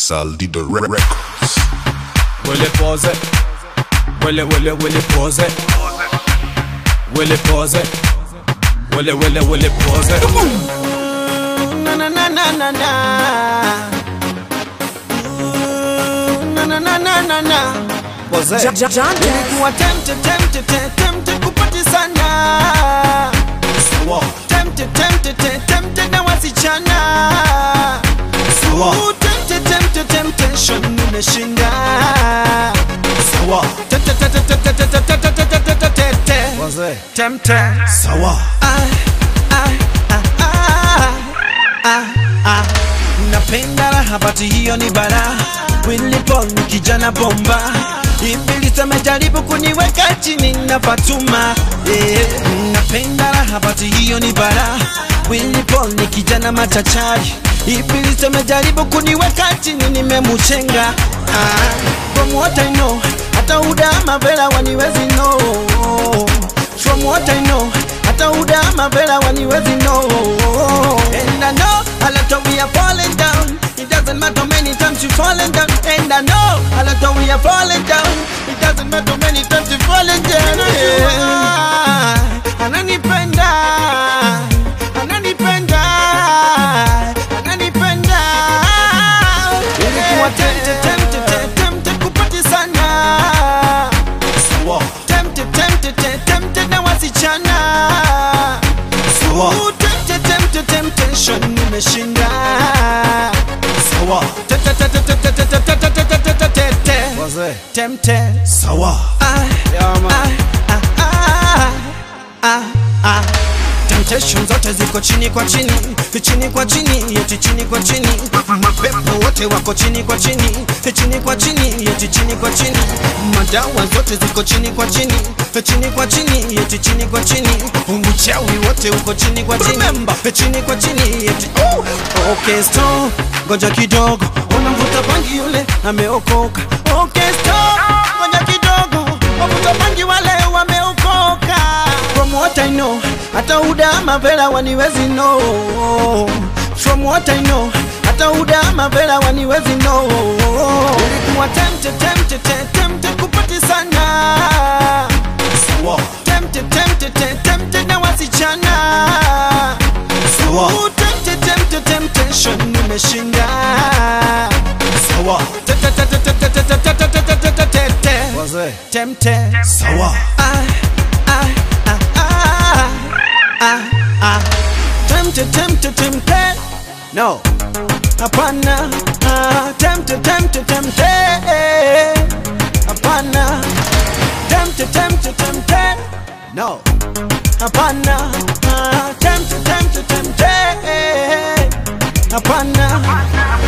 Saldido Records. Will it pause it? Will it pause it? Will it pause it? Will it pause it? Na na na na na na. Na na na na na na. Pause it. Nilikuwa tempted kupati sana. Sawa. Tempted na wasichana. Sawa. Temptation nimeshinda. Sawa. Pause it. Tempted. Sawa. Napenda raha bati hiyo ni bara. Willy Paul ni kijana bomba. Ibilisi amejaribu kuniweka chini na Fatuma. Napenda raha bati hiyo ni bara. Willy Paul ni kijana machachari. Ibilisi amejaribu kuniweka chini nimemuchenga. From what I know, hata udama vela waniwezi know. From what I know, hata udama vela waniwezi know. And I know a lot of we are falling down. It doesn't matter many times you falling down. And I know a lot of we are falling down. It doesn't matter many times you falling down. Ananipenda, ananipenda, ananipenda. Nilikuwa tempted kupati sana. Sawa. Tempted na wasichana. Sawa. Temptation nimeshinda. Sawa. Pause it. Tempted. Sawa. Yeah, man. Temptation zote ziko chini kwa chini, chini kwa chini, yeti chini kwa chini. Mapepo wote wako chini kwa chini, chini kwa chini, yeti chini kwa chini. Madawa zote ziko chini kwa chini, chini kwa chini, yeti chini kwa chini. Uchawi wote uko chini kwa chini, chini kwa chini, yeti okay, stop, ngoja kidogo, unamvuta bangi yule ameokoka. Okay, stop, ngoja kidogo, wavuta bangi wale wameokoka. From what I know, hata udama vela waniwezi know. From what I know, hata udama vela waniwezi know. Nilikuwa tempted kupati sana. Sawa. Tempted na wasichana. Sawa. Temptation nimeshinda. Sawa. Pause it. Tempted. Sawa. Tempted. No. Hapana. Tempted. Hapana. Tempted. No. Hapana. Tempted. Hapana.